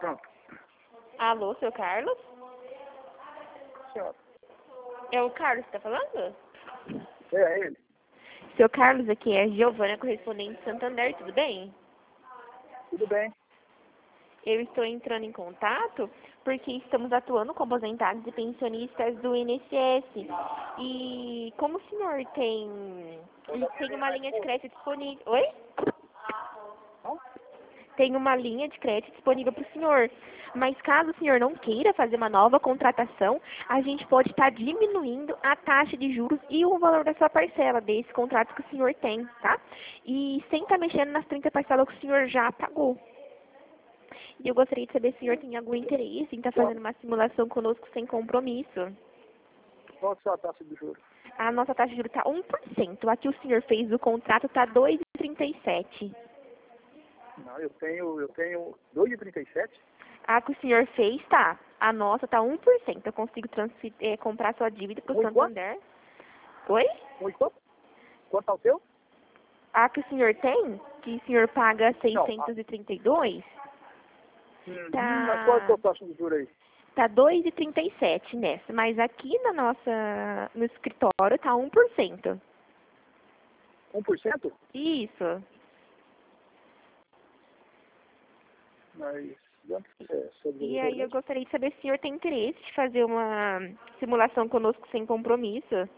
Pronto. Alô, seu Carlos? Senhora. É o Carlos que tá falando? É ele. Seu Carlos, aqui é Giovana, correspondente de Santander, tudo bem? Tudo bem. Eu estou entrando em contato porque estamos atuando com aposentados e pensionistas do INSS. E como o senhor tem uma linha de crédito disponível... Oi? Não? Tem uma linha de crédito disponível para o senhor. Mas caso o senhor não queira fazer uma nova contratação, a gente pode estar diminuindo a taxa de juros e o valor da sua parcela desse contrato que o senhor tem, tá? E sem estar mexendo nas 30 parcelas que o senhor já pagou. E eu gostaria de saber se o senhor tem algum interesse em estar fazendo uma simulação conosco sem compromisso. Qual a sua taxa de juros? A nossa taxa de juros está 1%. A que o senhor fez o contrato está 2,37%. Não, eu tenho 2,37. A que o senhor fez, tá. A nossa tá 1%. Eu consigo comprar sua dívida pro Santander. Oi? Muito? Quanto ao seu? A que o senhor tem, que o senhor paga Não. 632, Mas tá, qual é a sua taxa de juros aí? tá 2,37 nessa. Mas aqui no escritório tá 1%. 1%? Isso. Mas antes é sobre E aí eu gostaria de saber se o senhor tem interesse de fazer uma simulação conosco sem compromisso.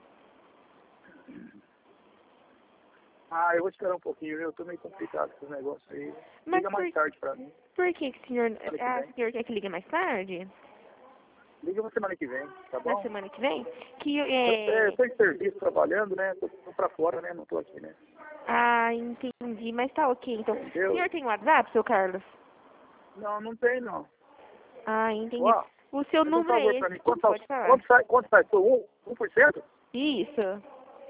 Ah, eu vou esperar um pouquinho, eu tô meio complicado com esse negócio aí. Mas Liga mais tarde pra mim. por que o senhor... Semana que Ah, vem. o senhor quer que ligue mais tarde? Liga na semana que vem, tá Na bom? semana que vem? Que Eu tô em serviço, trabalhando, né? Tô pra fora, né? Não tô aqui, né? Ah, entendi. Mas tá ok, então. Entendeu? O senhor tem WhatsApp, seu Carlos? Não, não tem, não. Ah, entendi. Ó, O seu faz um número é favor pra esse. mim. Pode falar. Quanto sai? Tô 1%? Isso.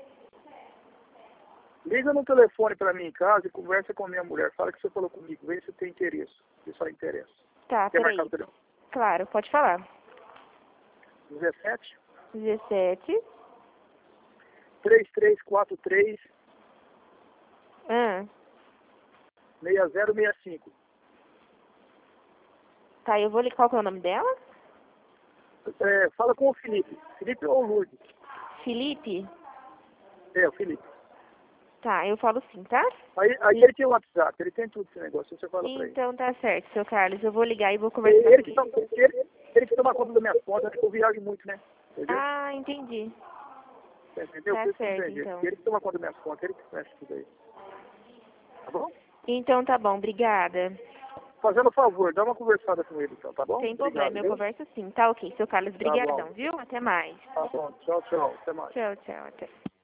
Liga no telefone pra mim em casa e conversa com a minha mulher. Fala que você falou comigo. Vê se tem interesse. Se só interessa. Tá, Quer peraí. marcar o telefone? Claro, pode falar. 17 17. 3343 Ah, 6065. tá, eu vou ligar. Qual que é o nome dela? Fala com o Felipe. Felipe ou Lourdes? Felipe? É, o Felipe. Tá, eu falo sim, tá? Aí ele tem o WhatsApp, ele tem tudo esse negócio. Você fala pra ele. Então tá certo, seu Carlos. Eu vou ligar e vou conversar com Ele ele. que toma conta das minhas contas, eu viajo muito, né? Entendeu? Ah, entendi. Você entendeu? Tá Por isso que eu certo, entendi. então. Ele que toma conta das minhas contas, ele que mexe tudo aí. Tá bom? Então tá bom, obrigada. Fazendo um favor, dá uma conversada com ele, então, tá bom? Sem Obrigado, problema, eu viu? converso sim. Tá ok, seu Carlos. Tá Brigadão, bom. viu? Até mais. Tá bom. Tchau, tchau. Até mais. Tchau, tchau. Até.